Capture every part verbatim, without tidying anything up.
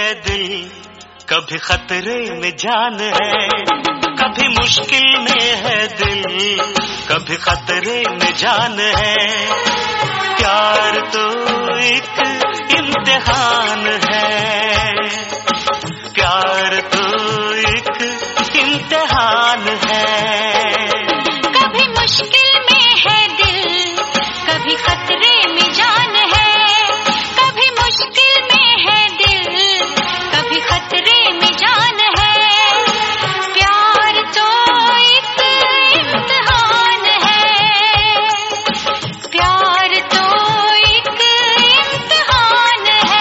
दिल, कभी खतरे में जान है। कभी मुश्किल में है दिल, कभी खतरे में जान है। प्यार तो एक इम्तिहान है, प्यार तो एक इम्तिहान है। कभी मुश्किल में है दिल, कभी खतरे में जान है। कभी मुश्किल में है दिल, कभी खतरे में जान है। प्यार तो एक इम्तिहान है, प्यार तो एक इम्तिहान है।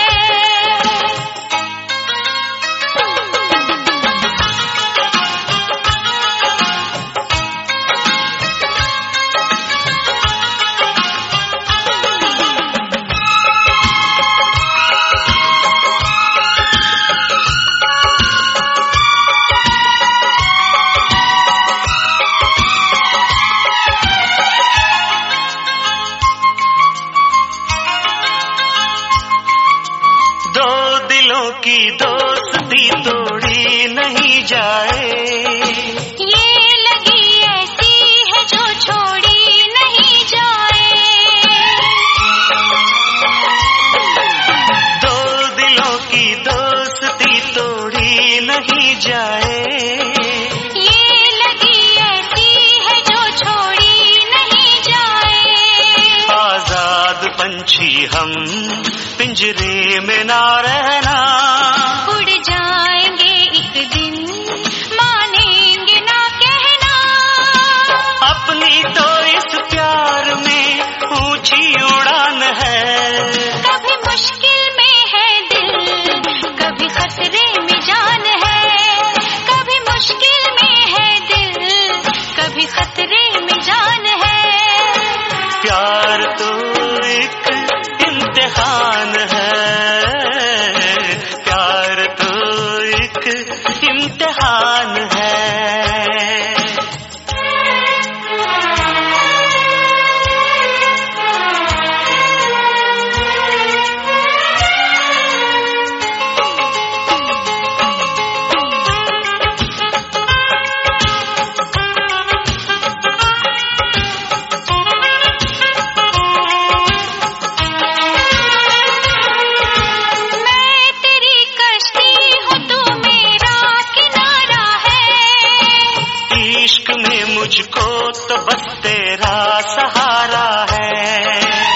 दो दिलों की दोस्ती तोड़ी नहीं जाए, ये लगी ऐसी है जो छोड़ी नहीं जाए। दो दिलों की दोस्ती तोड़ी नहीं जाए। ये लगी ऐसी है जो छोड़ी नहीं जाए। आजाद पंछी हम पिंजरे में ना रहना, उड़ जाएंगे एक दिन, मानेंगे ना कहना। अपनी तो इस प्यार में ऊंची उड़ान है। कभी मुश्किल में है दिल, कभी खतरे में जान है। कभी मुश्किल में है दिल, कभी खतरे में जान है। प्यार तो एक इम्तिहान है, प्यार तो एक इम्तिहान है। मैं तेरी कश्ती हूँ, तू मेरा किनारा है। इश्क में मुझको तो बस तेरा सहारा है।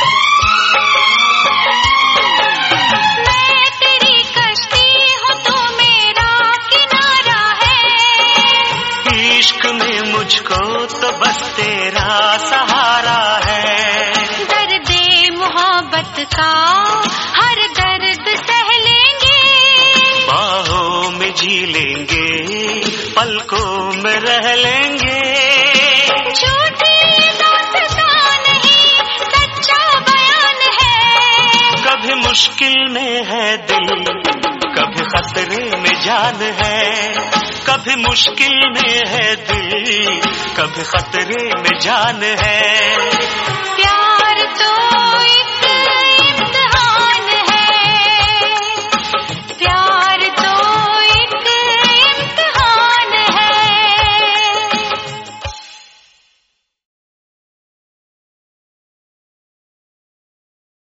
मैं तेरी कश्ती हूँ, तू मेरा किनारा है। इश्क में मुझको तो बस तेरा सहारा है। दर्दे मोहब्बत का हर दर्द सह लेंगे। बाहों में जी लेंगे, पलकों में रह लेंगे। झूठी दास्तां नहीं, सच्चा बयान है। कभी मुश्किल में है दिल, कभी खतरे में जान है। कभी मुश्किल में है दिल, कभी खतरे में जान है।